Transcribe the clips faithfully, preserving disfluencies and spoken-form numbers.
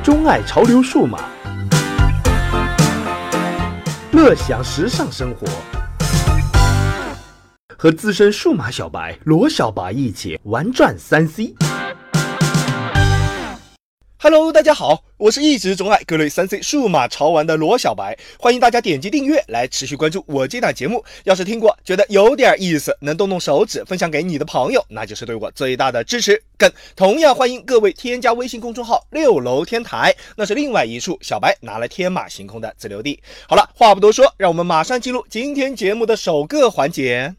钟爱潮流数码，乐享时尚生活，和资深数码小白罗小白一起玩转三 C。Hello， 大家好，我是一直钟爱各类三 C 数码潮玩的罗小白，欢迎大家点击订阅来持续关注我这档节目。要是听过觉得有点意思，能动动手指分享给你的朋友，那就是对我最大的支持。更同样欢迎各位添加微信公众号六楼天台，那是另外一处小白拿来天马行空的自留地。好了，话不多说，让我们马上进入今天节目的首个环节。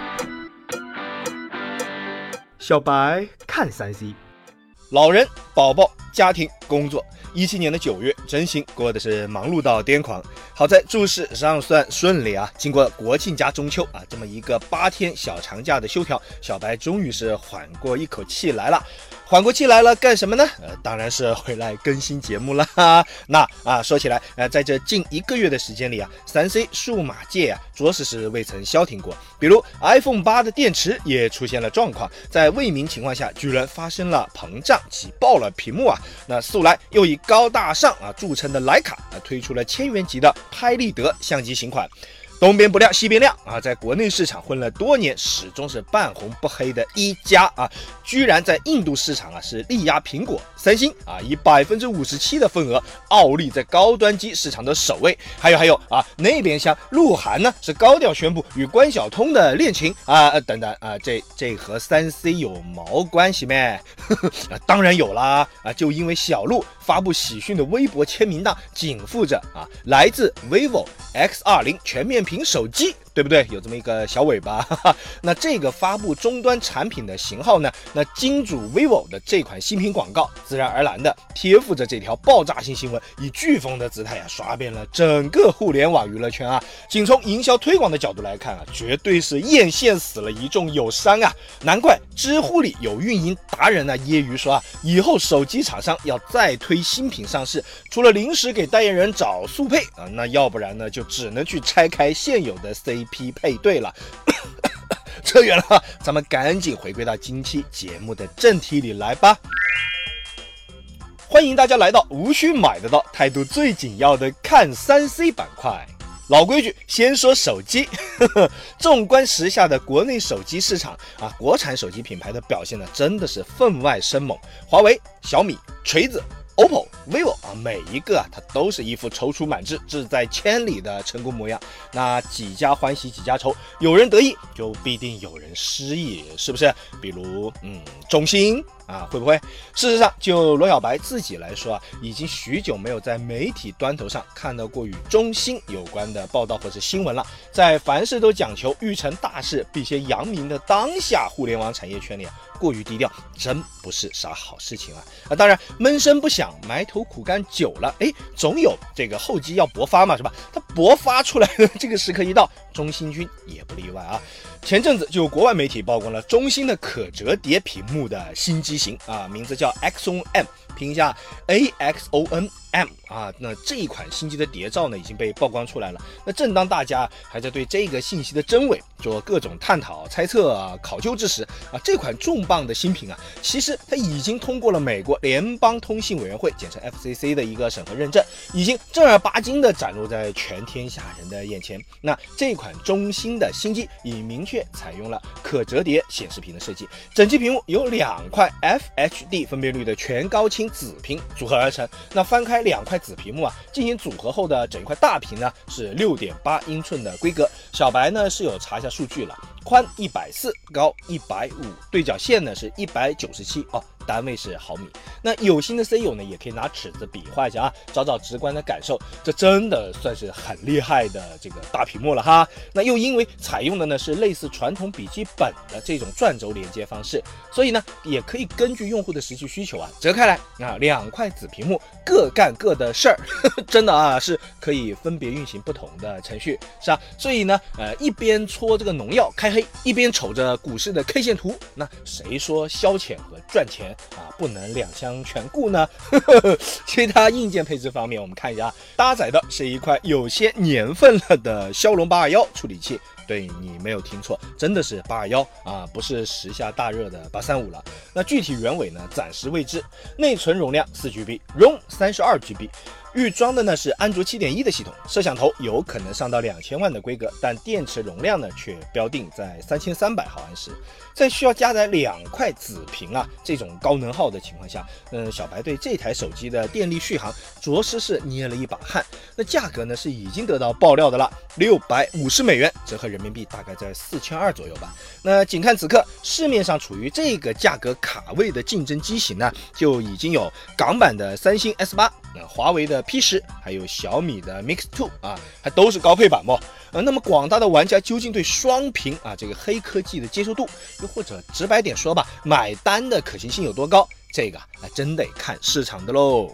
小白看三 C。老人、宝宝、家庭、工作，一七年的九月，真心过的是忙碌到癫狂。好在诸事尚算顺利啊，经过国庆加中秋啊这么一个八天小长假的休调，小白终于是缓过一口气来了。缓过气来了干什么呢？呃，当然是回来更新节目啦。那啊，说起来，呃，在这近一个月的时间里啊，三 C 数码界啊，着实是未曾消停过。比如 iPhone 八的电池也出现了状况，在未明情况下，居然发生了膨胀，挤爆了屏幕啊。那素来又以高大上啊著称的徕卡啊，推出了千元级的拍立得相机型款。东边不亮西边亮啊，在国内市场混了多年，始终是半红不黑的一加啊，居然在印度市场啊是力压苹果、三星啊，以百分之五十七的份额傲立在高端机市场的首位。还有还有啊，那边像鹿晗呢是高调宣布与关晓彤的恋情啊，等等啊，这这和三 C 有毛关系咩？啊，当然有啦啊，就因为小鹿发布喜讯的微博签名档紧附着啊，来自 vivo X 二十 全面屏手机，对不对？有这么一个小尾巴。哈哈，那这个发布终端产品的型号呢，那金主 vivo 的这款新品广告自然而然的贴附着这条爆炸性新闻，以飓风的姿态啊刷遍了整个互联网娱乐圈啊。仅从营销推广的角度来看啊，绝对是艳羡死了一众友商啊。难怪知乎里有运营达人呢揶揄说啊，以后手机厂商要再推新品上市，除了临时给代言人找速配啊，那要不然呢就只能去拆开现有的 C P 配对了。扯远了，咱们赶紧回归到今期节目的正题里来吧。欢迎大家来到无需买得到、态度最紧要的看三 C 板块。老规矩，先说手机。纵观时下的国内手机市场啊，国产手机品牌的表现呢，真的是分外生猛。华为、小米、锤子、O P P O、vivo 啊，每一个啊，它都是一副踌躇满志、志在千里的成功模样。那几家欢喜几家愁，有人得意就必定有人失意，是不是？比如，嗯，中兴啊，会不会？事实上，就罗小白自己来说啊，已经许久没有在媒体端头上看到过与中兴有关的报道或者新闻了。在凡事都讲求欲成大事必先扬名的当下互联网产业圈里啊，过于低调真不是啥好事情啊！啊，当然闷声不响，埋头苦干久了，哎，总有这个厚积要薄发嘛，是吧？它勃发出来的这个时刻一到，中兴军也不例外啊。前阵子就有国外媒体曝光了中兴的可折叠屏幕的新机型啊，名字叫 Axon M， 拼一下 A X O N M 啊，那这一款新机的谍照呢已经被曝光出来了。那正当大家还在对这个信息的真伪做各种探讨、猜测、啊、考究之时啊，这款重磅的新品啊，其实它已经通过了美国联邦通信委员会简称 F C C 的一个审核认证，已经正儿八经的展露在全天下人的眼前。那这款中兴的新机已明确采用了可折叠显示屏的设计，整机屏幕由两块 F H D 分辨率的全高清紫屏组合而成。那翻开两块子屏幕啊，进行组合后的整块大屏呢是 六点八英寸的规格。小白呢是有查一下数据了，宽一百四十，高一百五十，对角线呢是一百九十七哦，单位是毫米。那有心的 C 友呢也可以拿尺子比划一下啊，找找直观的感受，这真的算是很厉害的这个大屏幕了哈。那又因为采用的呢是类似传统笔记本的这种转轴连接方式，所以呢也可以根据用户的实际需求啊折开来啊，两块子屏幕各干各的事儿，真的啊是可以分别运行不同的程序，是啊。所以呢呃一边搓这个农药开黑，一边瞅着股市的 K 线图，那谁说消遣和赚钱啊不能两相全顾呢？其他硬件配置方面，我们看一下，搭载的是一块有些年份了的骁龙八二一处理器， 对，你没有听错，真的是八二一啊，不是时下大热的八三五了。那具体原委呢，暂时未知。内存容量 四 G B，ROM 三十二 G B。预装的呢是安卓 七点一 的系统，摄像头有可能上到两千万的规格，但电池容量呢却标定在三千三百毫安时。在需要加载两块子屏啊这种高能耗的情况下，嗯，小白对这台手机的电力续航着实是捏了一把汗。那价格呢是已经得到爆料的了，六百五十美元，折合人民币大概在四千二左右吧。那仅看此刻市面上处于这个价格卡位的竞争机型呢，就已经有港版的三星 S 八，那华为的 P 十，还有小米的 Mix 二啊，还都是高配版哦。呃，那么广大的玩家究竟对双屏啊这个黑科技的接受度，又或者直白点说吧，买单的可行性有多高？这个啊，真得看市场的喽。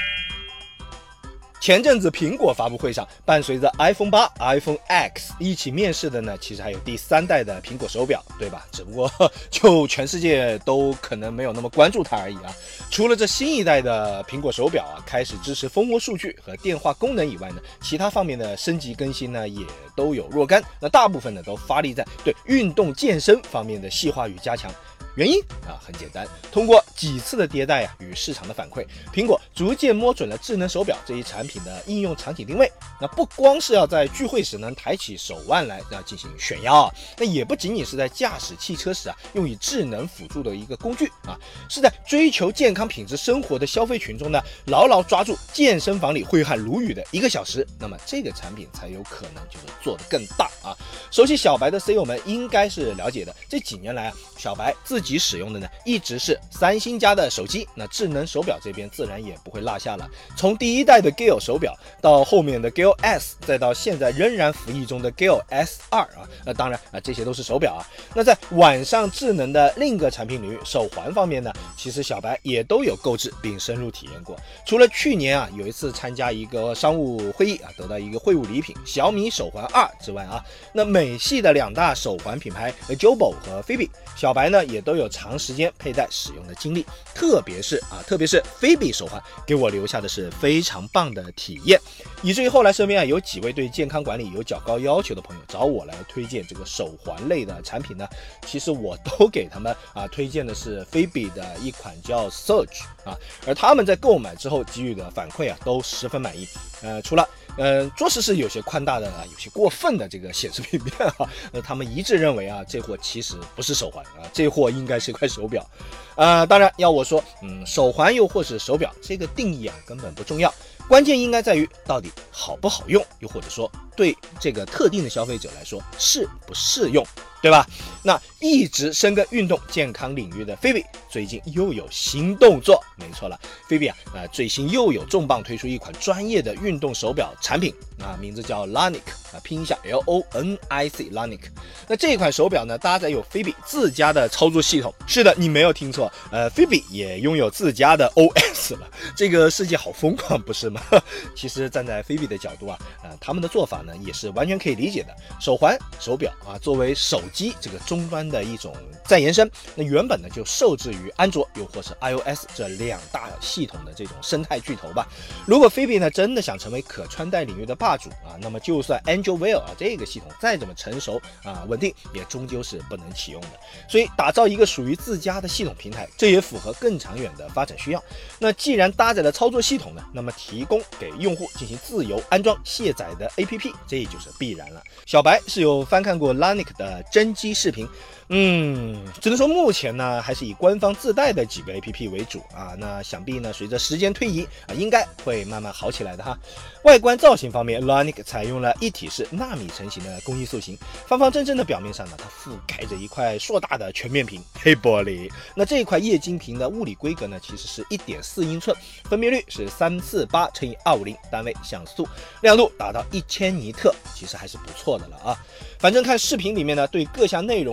前阵子苹果发布会上，伴随着 iPhone 八、iPhone X 一起面世的呢，其实还有第三代的苹果手表，对吧？只不过就全世界都可能没有那么关注它而已啊。除了这新一代的苹果手表啊，开始支持蜂窝数据和电话功能以外呢，其他方面的升级更新呢，也都有若干。那大部分呢，都发力在对运动健身方面的细化与加强。原因啊很简单，通过几次的迭代啊与市场的反馈，苹果逐渐摸准了智能手表这一产品的应用场景定位。那不光是要在聚会时能抬起手腕来啊进行炫耀，那也不仅仅是在驾驶汽车时啊用以智能辅助的一个工具啊，是在追求健康品质生活的消费群众呢牢牢抓住健身房里挥汗如雨的一个小时，那么这个产品才有可能就是做得更大啊。熟悉小白的 C 友们应该是了解的，这几年来啊，小白自己使用的呢一直是三星家的手机，那智能手表这边自然也不会落下了。从第一代的 Gear 手表到后面的 Gear S， 再到现在仍然服役中的 Gear S 二 啊，那当然啊这些都是手表啊。那在晚上智能的另一个产品领域手环方面呢，其实小白也都有购置并深入体验过。除了去年啊有一次参加一个商务会议啊，得到一个会务礼品小米手环二之外啊，那美系的两大手环品牌 Jobo 和 Phoebe， 小白呢也都有长时间佩戴使用的经历，特别是啊，特别是 Phoebe 手环给我留下的是非常棒的体验，以至于后来身边啊有几位对健康管理有较高要求的朋友找我来推荐这个手环类的产品呢，其实我都给他们啊推荐的是 Phoebe 的一款叫 Surge 啊，而他们在购买之后给予的反馈啊都十分满意。呃，除了呃，着实是有些宽大的、有些过分的这个显示屏面啊，呃，他们一致认为啊，这货其实不是手环啊，这货应该是一块手表。呃，当然要我说，嗯，手环又或是手表，这个定义啊根本不重要，关键应该在于到底好不好用，又或者说对这个特定的消费者来说适不适用，对吧？那一直深耕运动健康领域的 Phoebe 最近又有新动作，没错了 ，Phoebe 啊，呃，最新又有重磅推出一款专业的运动手表产品啊，名字叫 Lonic 啊，拼一下 L O N I C Lonic。那这款手表呢，搭载有 Phoebe 自家的操作系统。是的，你没有听错，呃 ，Phoebe 也拥有自家的 O S 了。这个世界好疯狂，不是吗？其实站在 Phoebe 的角度啊，呃，他们的做法呢也是完全可以理解的。手环、手表啊，作为手机这个终端的一种再延伸，那原本呢就受制于安卓又或是 iOS 这两大系统的这种生态巨头吧。如果 Phoebe 呢真的想成为可穿戴领域的霸主啊，那么就算 Android Wear 啊这个系统再怎么成熟啊稳定，也终究是不能启用的。所以打造一个属于自家的系统平台，这也符合更长远的发展需要。那既然搭载了操作系统呢，那么提供给用户进行自由安装卸载的 A P P， 这就是必然了。小白是有翻看过 Lonic 的真机视频，嗯，只能说目前呢还是以官方自带的几个 A P P 为主啊。那想必呢随着时间推移啊，应该会慢慢好起来的哈。外观造型方面 ，Lonic 采用了一体式纳米成型的工艺塑形，方方正正的表面上呢，它覆盖着一块硕大的全面屏黑玻璃。那这一块液晶屏的物理规格呢，其实是 一点四英寸，分辨率是三四八乘以二五零单位像素，亮度达到一千尼特，其实还是不错的了啊。反正看视频里面呢，对各项内容的显示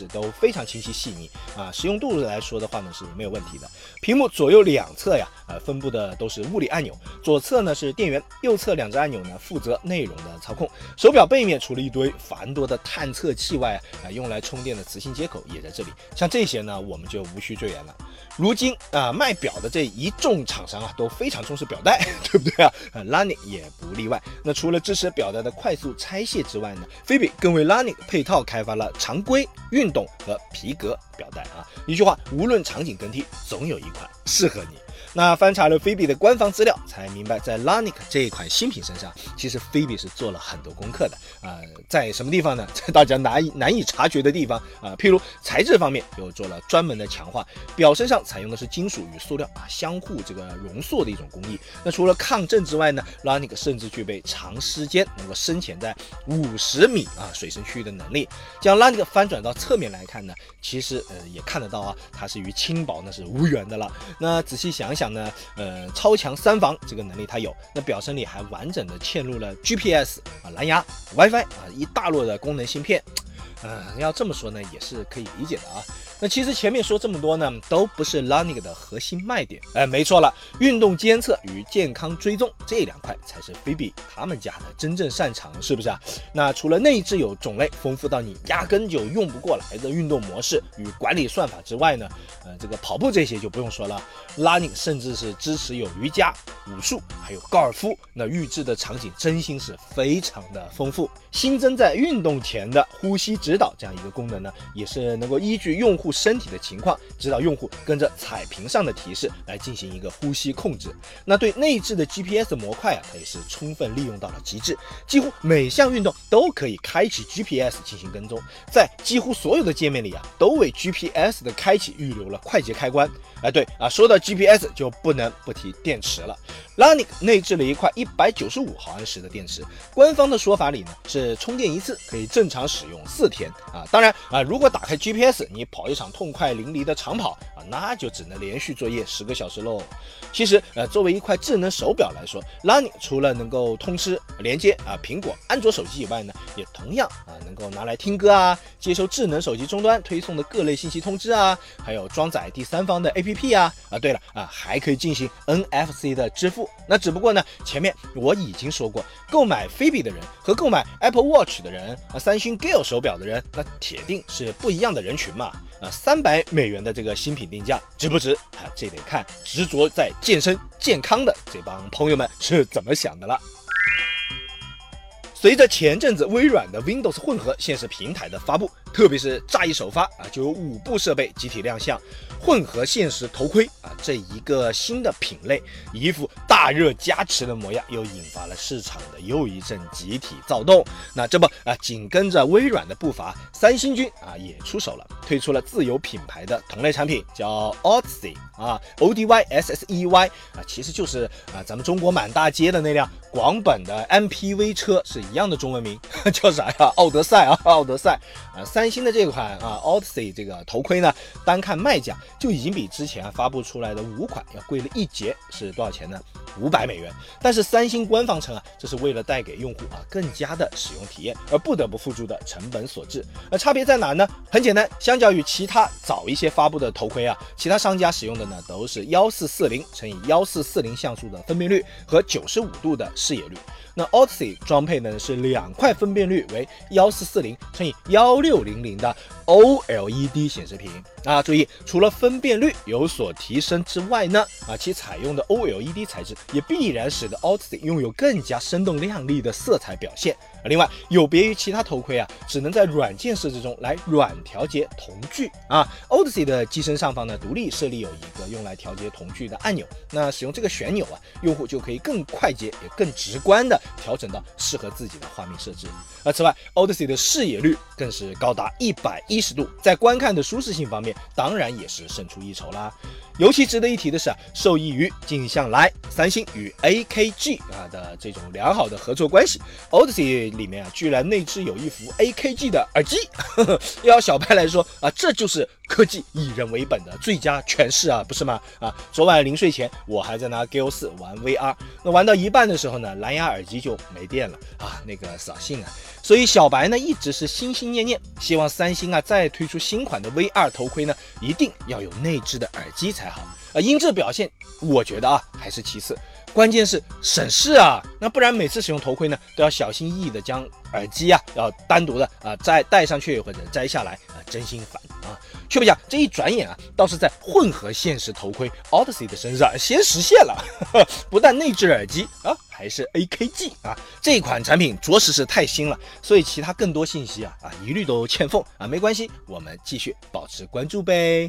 示都非常清晰细腻啊，使用度来说的话呢是没有问题的。屏幕左右两侧呀，呃，分布的都是物理按钮，左侧呢是电源，右侧两只按钮呢负责内容的操控。手表背面除了一堆繁多的探测器外，啊，用来充电的磁性接口也在这里。像这些呢，我们就无需赘言了。如今啊，卖表的这一众厂商啊，都非常重视表带，对不对啊？啊 Lanix 也不例外。那除了支持表带的快速拆卸之外呢，菲比更为 Lanix 配套开发了常规、运动和皮革表带啊。一句话，无论场景更替，总有一款适合你。那翻查了菲比的官方资料，才明白在 Lanix 这一款新品身上，其实菲比是做了很多功课的啊、呃。在什么地方呢？在大家难以难以察觉的地方啊、呃，譬如材质方面，又做了专门的强化。表身上采用的是金属与塑料啊相互这个熔塑的一种工艺。那除了抗震之外呢 ，Lanix 甚至具备长时间能够深潜在五十米啊水深区域的能力。将 Lanix 翻转到侧面来看呢，其实呃也看得到啊，它是与轻薄那是无缘的了。那仔细想想呢，呃，超强三防这个能力它有，那表身里还完整的嵌入了 G P S 啊、蓝牙、WiFi 啊一大摞的功能芯片。呃，要这么说呢，也是可以理解的啊。那其实前面说这么多呢，都不是 Lanix 的核心卖点。哎，没错了，运动监测与健康追踪这两块才是菲比他们家的真正擅长，是不是啊？那除了内置有种类丰富到你压根就用不过来的运动模式与管理算法之外呢，呃，这个跑步这些就不用说了 ，Lanix 甚至是支持有瑜伽、武术还有高尔夫，那预制的场景真心是非常的丰富。新增在运动前的呼吸指导这样一个功能呢，也是能够依据用户身体的情况，指导用户跟着彩屏上的提示来进行一个呼吸控制。那对内置的 G P S 模块啊，它也是充分利用到了极致，几乎每项运动都可以开启 G P S 进行跟踪，在几乎所有的界面里啊，都为 G P S 的开启预留了快捷开关。哎，对啊，说到 G P S 就不能不提电池了。Lanix 内置了一块一百九十五毫安时的电池，官方的说法里呢是充电一次可以正常使用四天啊。当然啊，如果打开 G P S， 你跑一场痛快淋漓的长跑啊，那就只能连续作业十个小时喽。其实呃，作为一块智能手表来说 ，Lanix 除了能够通吃连接啊苹果、安卓手机以外呢，也同样啊能够拿来听歌啊，接收智能手机终端推送的各类信息通知啊，还有装载第三方的 A P P 啊啊，对了啊，还可以进行 N F C 的支付。那只不过呢，前面我已经说过，购买菲比的人和购买 Apple Watch 的人啊，三星 Gear 手表的人，那铁定是不一样的人群嘛。啊，三百美元的这个新品定价值不值啊？这得看执着在健身健康的这帮朋友们是怎么想的了。随着前阵子微软的 Windows 混合现实平台的发布，特别是乍一首发啊，就有五部设备集体亮相。混合现实头盔啊，这一个新的品类，一副大热加持的模样，又引发了市场的又一阵集体躁动。那这不啊，紧跟着微软的步伐，三星军啊也出手了，推出了自有品牌的同类产品，叫 Odyssey 啊 ，O D Y S S E Y 啊，其实就是啊咱们中国满大街的那辆广本的 M P V 车是一样的中文名，叫啥呀？奥德赛啊，奥德赛啊，三星的这款啊 Odyssey 这个头盔呢，单看卖价就已经比之前发布出来的五款要贵了一截，是多少钱呢？五百美元。但是三星官方称啊，这是为了带给用户啊更加的使用体验而不得不付出的成本所致。而差别在哪呢？很简单，相较于其他早一些发布的头盔啊，其他商家使用的呢都是一四四零乘以一四四零像素的分辨率和九十五度的视野率。那 Odyssey 装配呢是两块分辨率为一四四零乘以一六零零的 O L E D 显示屏啊。注意，除了分辨率有所提升之外呢，啊，其采用的 O L E D 材质也必然使得 Odyssey 拥有更加生动亮丽的色彩表现。另外，有别于其他头盔啊，只能在软件设置中来软调节瞳距啊。Odyssey 的机身上方呢，独立设立有一个用来调节瞳距的按钮。那使用这个旋钮啊，用户就可以更快捷也更直观的调整到适合自己的画面设置。而此外 ，Odyssey 的视野率更是高达一百一十度，在观看的舒适性方面，当然也是胜出一筹啦。尤其值得一提的是啊，受益于近向来三星与 A K G 啊的这种良好的合作关系 ，Odyssey 里面啊，居然内置有一副 A K G 的耳机，呵呵，要小白来说啊，这就是科技以人为本的最佳诠释啊，不是吗？啊，昨晚临睡前我还在拿 G O 四玩 V R， 那玩到一半的时候呢，蓝牙耳机就没电了啊，那个扫兴啊！所以小白呢一直是心心念念，希望三星啊再推出新款的 V R 头盔呢，一定要有内置的耳机才好。啊，音质表现我觉得啊还是其次，关键是省事啊，那不然每次使用头盔呢都要小心翼翼的将耳机啊要单独的啊再戴上去或者摘下来啊，真心烦啊！却不讲这一转眼啊，倒是在混合现实头盔 Odyssey 的身上先实现了，呵呵，不但内置耳机啊，还是 A K G 啊，这款产品着实是太新了，所以其他更多信息啊啊一律都欠奉啊，没关系，我们继续保持关注呗。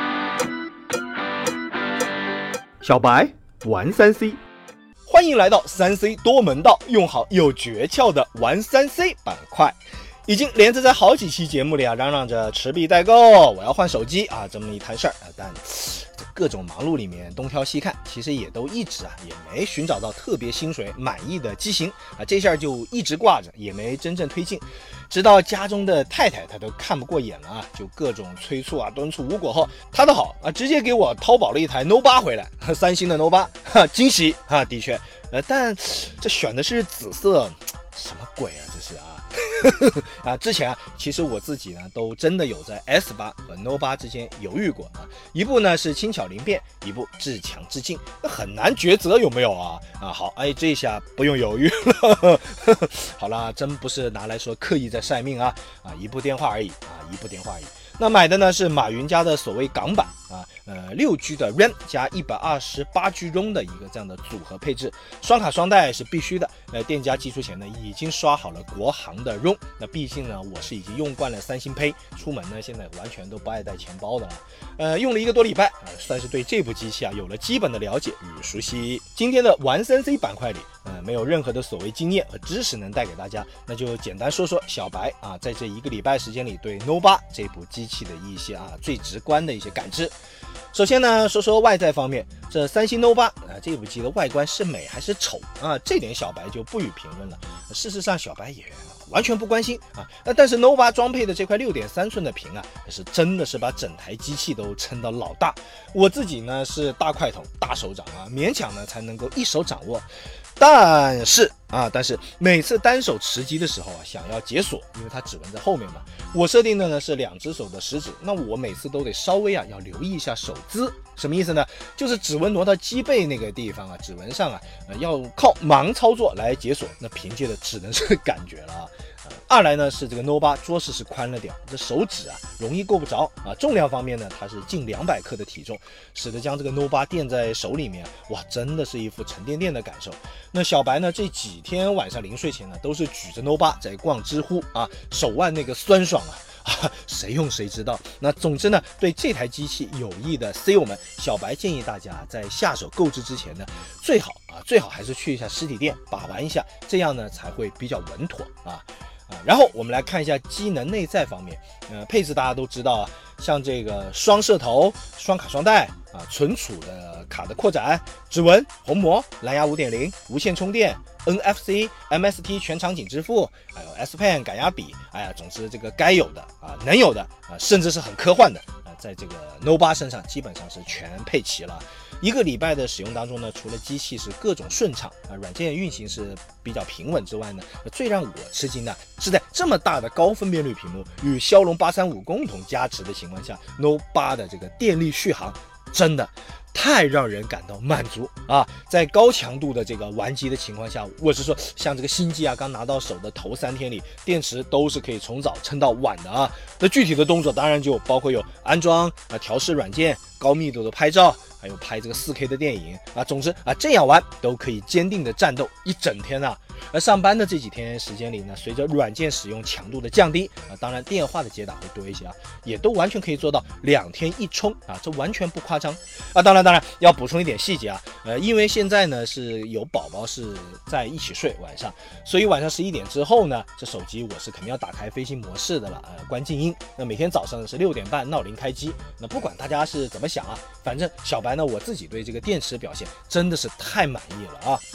小白玩三 C， 欢迎来到三 C 多门道，用好有诀窍的玩三 C 板块。已经连着在好几期节目里啊，嚷嚷着持币代购，我要换手机啊，这么一摊事儿啊，但这各种忙碌里面东挑西看，其实也都一直啊也没寻找到特别心水满意的机型啊，这事儿就一直挂着，也没真正推进。直到家中的太太她都看不过眼了啊，就各种催促啊敦促无果后，她的好啊，直接给我淘宝了一台 Note 八回来，三星的 Note 八，哈，惊喜啊，的确，呃，但这选的是紫色，什么鬼啊，这是啊。啊，之前啊，其实我自己呢，都真的有在 S 八和 Note 八之间犹豫过啊。一部呢是轻巧灵便，一部至强至劲，那很难抉择，有没有啊？啊，好，哎，这下不用犹豫了。好啦，真不是拿来说刻意在晒命啊啊，一部电话而已啊，一部电话而已。那买的呢是马云家的所谓港版啊，呃，六 G 的 RAM 加一百二十八 G ROM 的一个这样的组合配置，双卡双待是必须的。呃，店家寄出前呢已经刷好了国行的 ROM， 那毕竟呢我是已经用惯了三星 Pay， 出门呢现在完全都不爱带钱包的了。呃，用了一个多礼拜啊，算是对这部机器啊有了基本的了解与熟悉。今天的玩三 C 板块里，呃，没有任何的所谓经验和知识能带给大家，那就简单说说小白啊，在这一个礼拜时间里对 Note 八这部机器的一些啊最直观的一些感知。首先呢，说说外在方面，这三星 Note 八啊这部机的外观是美还是丑啊？这点小白就不予评论了。事实上，小白也完全不关心啊。那但是 Note 八装配的这块 六点三寸的屏啊，是真的是把整台机器都撑到老大。我自己呢是大块头、大手掌啊，勉强呢才能够一手掌握。但是啊，但是每次单手持机的时候啊，想要解锁，因为它指纹在后面嘛，我设定的呢是两只手的食指，那我每次都得稍微啊要留意一下手姿，什么意思呢？就是指纹挪到机背那个地方啊，指纹上啊，呃、要靠盲操作来解锁，那凭借的只能是感觉了啊。二来呢是这个 Note 八着实是宽了点，这手指啊容易够不着啊。重量方面呢，它是近两百克的体重，使得将这个 Note 八垫在手里面，哇，真的是一副沉甸甸的感受。那小白呢这几天晚上临睡前呢，都是举着 Note 八在逛知乎啊，手腕那个酸爽啊。啊，谁用谁知道。那总之呢，对这台机器有意的 C 友们，小白建议大家在下手购置之前呢，最好啊，最好还是去一下实体店把玩一下，这样呢才会比较稳妥啊。啊，然后我们来看一下机能内在方面，呃，配置大家都知道啊，像这个双摄头、双卡双待啊，存储的卡的扩展、指纹、虹膜、蓝牙 五点零、无线充电、N F C、M S T 全场景支付，还有 S Pen 感压笔，哎呀，总之这个该有的啊，能有的啊，甚至是很科幻的啊，在这个 Note 八身上基本上是全配齐了。一个礼拜的使用当中呢，除了机器是各种顺畅啊，软件运行是比较平稳之外呢，最让我吃惊的是在这么大的高分辨率屏幕与骁龙八三五共同加持的情况下 ，Note 八的这个电力续航真的太让人感到满足啊！在高强度的这个玩机的情况下，我是说像这个新机啊，刚拿到手的头三天里，电池都是可以从早撑到晚的啊。那具体的动作当然就包括有安装啊、调试软件、高密度的拍照，还有拍这个 四K 的电影啊。总之啊，这样玩都可以坚定的战斗一整天啊。而上班的这几天时间里呢，随着软件使用强度的降低啊，当然电话的接打会多一些啊，也都完全可以做到两天一充啊，这完全不夸张啊。当然，当然要补充一点细节啊，呃，因为现在呢是有宝宝是在一起睡晚上，所以晚上十一点之后呢，这手机我是肯定要打开飞行模式的了，呃，关静音。那每天早上是六点半闹铃开机。那不管大家是怎么想啊，反正小白呢，我自己对这个电池表现真的是太满意了啊。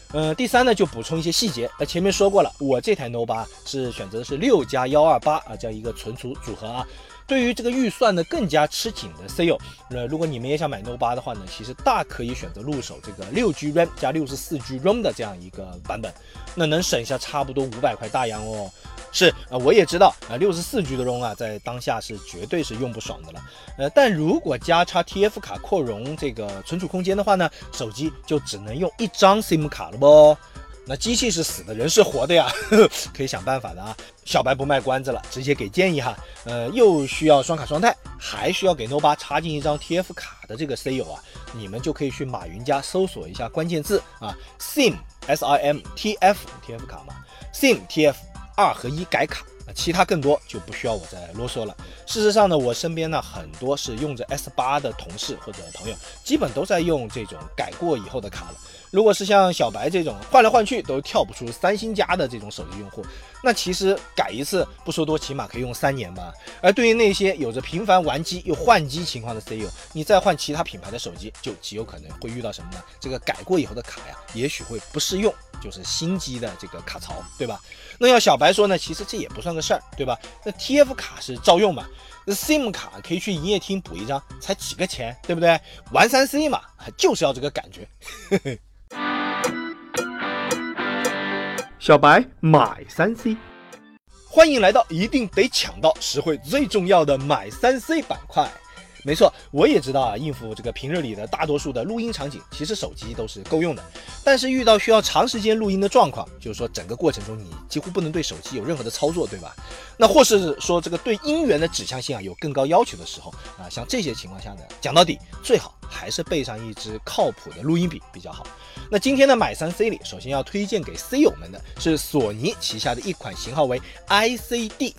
呃，第三呢，就补充一些细节。呃，前面说过了，我这台 Note 八是选择的是六加一二八啊这样一个存储组合啊。对于这个预算呢更加吃紧的 C 友，呃，如果你们也想买 Note 八的话呢，其实大可以选择入手这个六 G RAM 加六十四 G ROM 的这样一个版本，那能省下差不多五百块大洋哦。是啊、呃，我也知道啊，六十四 G 的 ROM 啊，在当下是绝对是用不爽的了。呃，但如果加插 T F 卡扩容这个存储空间的话呢，手机就只能用一张 SIM 卡了不？那机器是死的，人是活的呀，呵呵，可以想办法的啊。小白不卖关子了，直接给建议哈。呃，又需要双卡双待，还需要给 Note 八插进一张 T F 卡的这个 C 友啊，你们就可以去马云家搜索一下关键字啊 ，SIM S I M T F T F 卡嘛 ，SIM T F 二合一改卡。其他更多就不需要我再啰嗦了。事实上呢，我身边呢很多是用着 S 八 的同事或者朋友，基本都在用这种改过以后的卡了。如果是像小白这种换来换去都跳不出三星家的这种手机用户，那其实改一次不说多，起码可以用三年吧。而对于那些有着频繁玩机又换机情况的 C 友，你再换其他品牌的手机，就极有可能会遇到什么呢？这个改过以后的卡呀，也许会不适用，就是新机的这个卡槽，对吧？那要小白说呢，其实这也不算个事儿，对吧？那 T F 卡是照用嘛，那 SIM 卡可以去营业厅补一张，才几个钱，对不对？玩 三 C 嘛，就是要这个感觉。 小白买 三 C， 欢迎来到一定得抢到实惠最重要的买 三 C 板块。没错，我也知道啊，应付这个平日里的大多数的录音场景，其实手机都是够用的。但是遇到需要长时间录音的状况，就是说整个过程中你几乎不能对手机有任何的操作，对吧？那或是说这个对音源的指向性啊有更高要求的时候啊，像这些情况下呢，讲到底最好还是备上一支靠谱的录音笔比较好。那今天的买 三 C 里，首先要推荐给 C 友们的是索尼旗下的一款型号为 I C D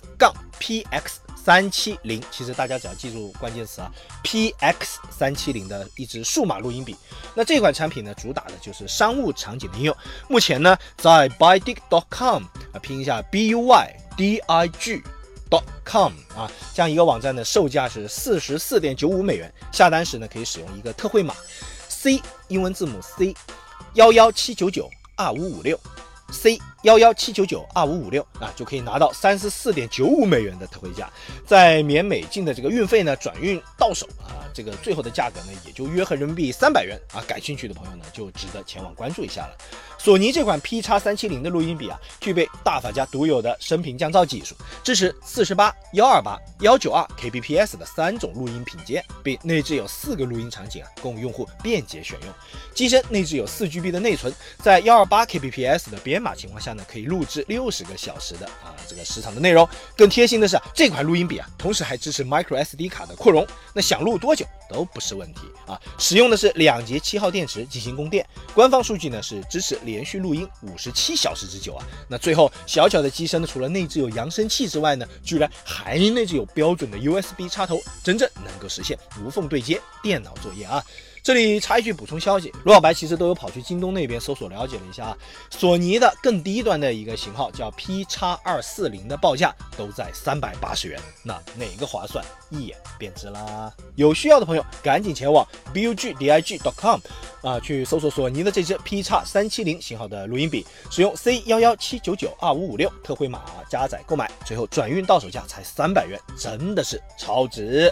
P X 三七零，其实大家只要记住关键词啊 ，P X 三七零的一支数码录音笔。那这款产品呢，主打的就是商务场景的应用。目前呢，在 buydig 点 com 啊，拼一下 B U Y D I G 点 com 啊，这样一个网站的售价是 四十四点九五美元。下单时呢，可以使用一个特惠码 C 英文字母 C 一一七九九 二五五六。C 一一七九九 二五五六啊，就可以拿到 三十四点九五美元的特惠价，在免美境的这个运费呢，转运到手啊，这个最后的价格呢，也就约合人民币三百元啊。感兴趣的朋友呢，就值得前往关注一下了。索尼这款 P X 三七零的录音笔啊，具备大法家独有的升频降噪技术，支持四十八、一二八、一九二 K B P S 的三种录音品阶，并内置有四个录音场景啊，供用户便捷选用。机身内置有 四 G B 的内存，在一二八 K B P S 的编码情况下呢，可以录制六十个小时的啊这个时长的内容。更贴心的是，这款录音笔啊，同时还支持 micro S D 卡的扩容，那想录多久都不是问题啊。使用的是两节七号电池进行供电，官方数据呢是支持连续录音五十七小时之久啊。那最后小巧的机身呢，除了内置有扬声器之外呢，居然还内置有标准的 U S B 插头，真正能够实现无缝对接电脑作业啊。这里插一句补充消息，罗小白其实都有跑去京东那边搜索了解了一下啊，索尼的更低端的一个型号叫 P X 二四零的报价都在三百八十元，那哪个划算，一眼便知啦。有需要的朋友赶紧前往 bugdig 点 com 啊，去搜索索尼的这支 P X 三七零型号的录音笔，使用 C 一一七九九 二五五六特惠码加载购买，最后转运到手价才三百元，真的是超值。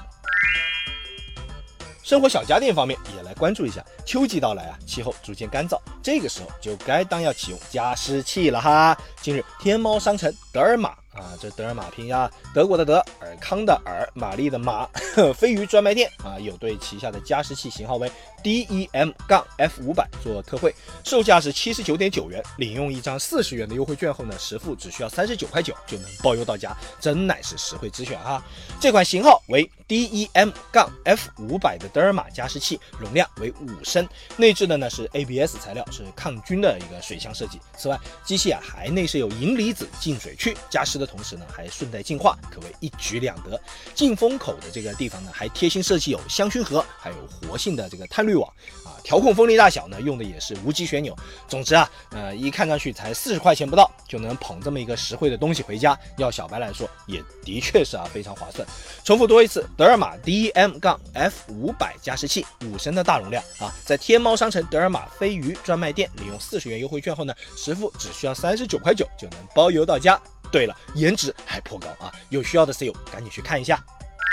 生活小家电方面也来关注一下，秋季到来啊，气候逐渐干燥，这个时候就该当要启用加湿器了哈。近日，天猫商城德尔玛啊，这德尔玛拼呀，德国的德，尔康的尔，玛丽的玛，飞鱼专卖店啊，有对旗下的加湿器型号为 D E M F 五百 做特惠，售价是七十九点九元，领用一张四十元的优惠券后呢，实付只需要三十九块九就能包邮到家，真乃是实惠之选哈。这款型号为 D E M F 五百 的德尔玛加湿器，容量为五升，内置的呢是 A B S 材料，是抗菌的一个水箱设计。此外，机器啊还内设有银离子净水区，加湿的同时呢，还顺带净化，可谓一举两得。进风口的这个地方呢，还贴心设计有香薰盒，还有活性的这个碳滤网啊，调控风力大小呢，用的也是无极旋钮。总之啊，呃，一看上去才四十块钱不到，就能捧这么一个实惠的东西回家，要小白来说也的确是啊非常划算。重复多一次，德尔玛 D M F 五百 加湿器，五升的大容量啊，在天猫商城德尔玛飞鱼专卖店利用四十元优惠券后呢，实付只需要三十九块九就能包邮到家。对了，颜值还颇高啊，有需要的 C 友赶紧去看一下。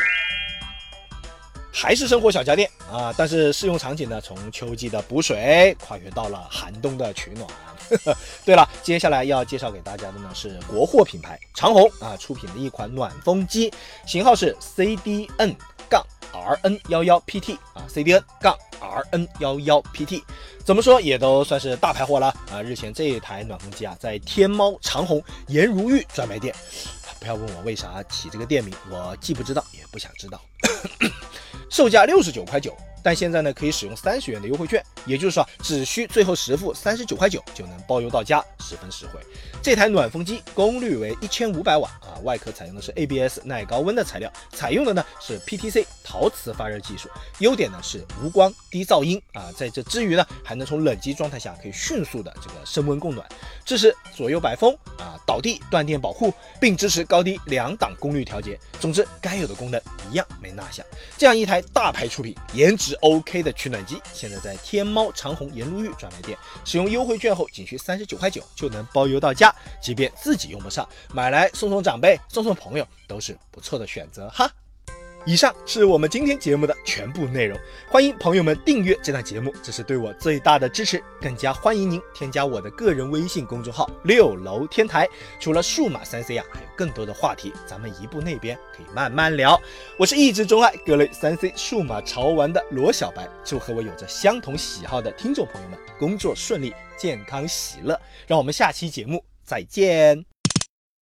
还是生活小家电啊，但是适用场景呢，从秋季的补水跨越到了寒冬的取暖。对了，接下来要介绍给大家的呢是国货品牌长虹啊出品的一款暖风机，型号是 C D N R N 一一 P T 啊 ，C D N R N 一一 P T， 怎么说也都算是大牌货了啊！日前这一台暖风机啊，在天猫长虹颜如玉专卖店，不要问我为啥起这个店名，我既不知道也不想知道。售价六十九块九，但现在呢可以使用三十元的优惠券，也就是说只需最后实付三十九块九就能包邮到家，十分实惠。这台暖风机功率为一千五百瓦啊，外壳采用的是 A B S 耐高温的材料，采用的呢是 P T C 陶瓷发热技术。优点呢是无光、低噪音啊，在这之余呢还能从冷机状态下可以迅速的这个升温供暖，支持左右摆风啊、倒地断电保护，并支持高低两档功率调节。总之该有的功能一样没落下。这样一台大牌出品、颜值 OK 的取暖机，现在在天猫长虹颜如玉专卖店使用优惠券后，仅需三十九块九就能包邮到家。即便自己用不上，买来送送长辈、送送朋友都是不错的选择哈。以上是我们今天节目的全部内容，欢迎朋友们订阅这档节目，这是对我最大的支持。更加欢迎您添加我的个人微信公众号六楼天台，除了数码 三 C 啊，还有更多的话题，咱们一步那边可以慢慢聊。我是一直钟爱各类 三 C 数码潮玩的罗小白，祝和我有着相同喜好的听众朋友们工作顺利、健康喜乐。让我们下期节目再见。